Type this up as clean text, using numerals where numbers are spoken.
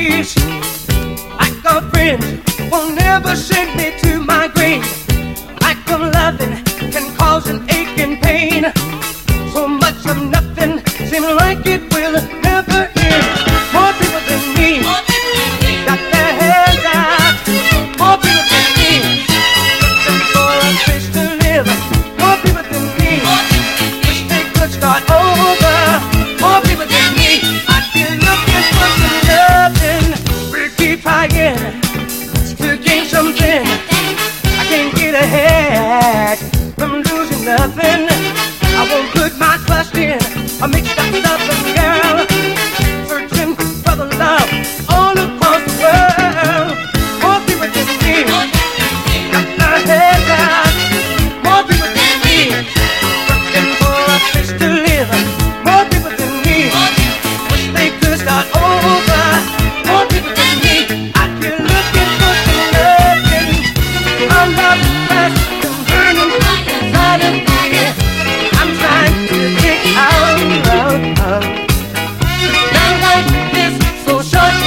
peace. Like a friend will never send me to my grave. Like a loving can cause an ache and pain. So much of nothing seems like it will never end. More people than me got their heads out. More people than me looking for a place to live. More people than me wish they could start over. More people than me I'd be looking for some loving. We'll keep trying to gain something. I can't get ahead from losing nothing. I won't put my trust in a mixed up loving girl, searching for the love all across the world. More people than me got their heads out. More people than me looking for a place to live. More people than me wish they could start over. More people than me I'd be looking for some loving. I'm not fast and burning inside of me. I'm trying to get out of love. Now life is so short.